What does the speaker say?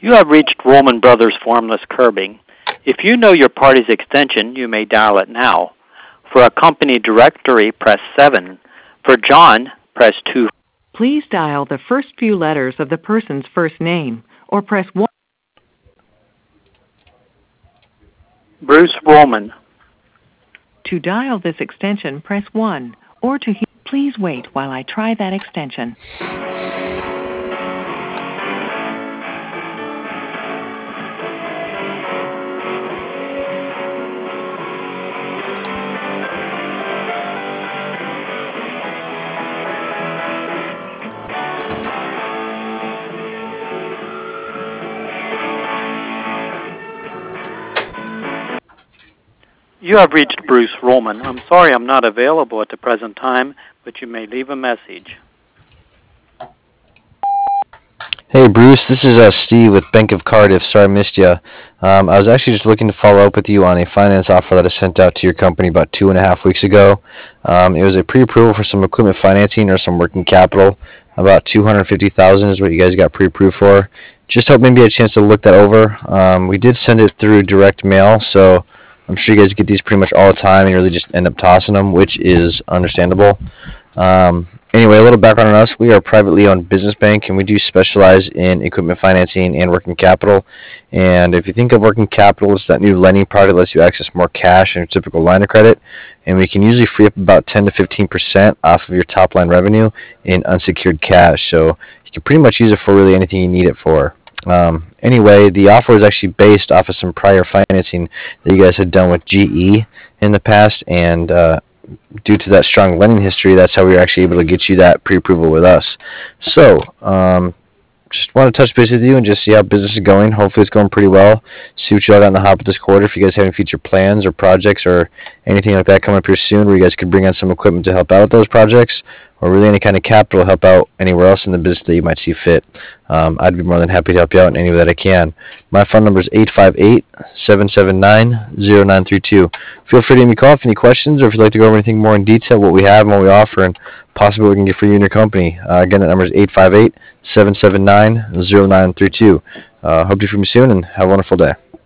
You have reached Roman Brothers Formless Curbing. If you know your party's extension, you may dial it now. For a company directory, press 7. For John, press 2. Please dial the first few letters of the person's first name, or press 1. Bruce Roman. To dial this extension, press 1, or to please wait while I try that extension. You have reached Bruce Roman. I'm sorry I'm not available at the present time, but you may leave a message. Hey Bruce, this is Steve with Bank of Cardiff. Sorry I missed you. I was actually just looking to follow up with you on a finance offer that I sent out to your company about 2.5 weeks ago. It was a pre-approval for some equipment financing or some working capital. About $250,000 is what you guys got pre-approved for. Just hope maybe you had a chance to look that over. We did send it through direct mail, so I'm sure you guys get these pretty much all the time and you really just end up tossing them, which is understandable. Anyway, a little background on us. We are a privately owned business bank, and we do specialize in equipment financing and working capital. And if you think of working capital, it's that new lending product that lets you access more cash than your typical line of credit. And we can usually free up about 10 to 15% off of your top line revenue in unsecured cash. So you can pretty much use it for really anything you need it for. Anyway, the offer is actually based off of some prior financing that you guys had done with GE in the past, and due to that strong lending history, that's how we were actually able to get you that pre-approval with us. So, just want to touch base with you and just see how business is going. Hopefully it's going pretty well. See what you all got on the hop this quarter. If you guys have any future plans or projects or anything like that coming up here soon where you guys could bring on some equipment to help out with those projects, or really any kind of capital to help out anywhere else in the business that you might see fit, I'd be more than happy to help you out in any way that I can. My phone number is 858-779-0932. Feel free to give me a call if you have any questions, or if you'd like to go over anything more in detail, what we have and what we offer, and possibly what we can get for you and your company. Again, that number is 858-779-0932. Hope to hear from you soon, and have a wonderful day.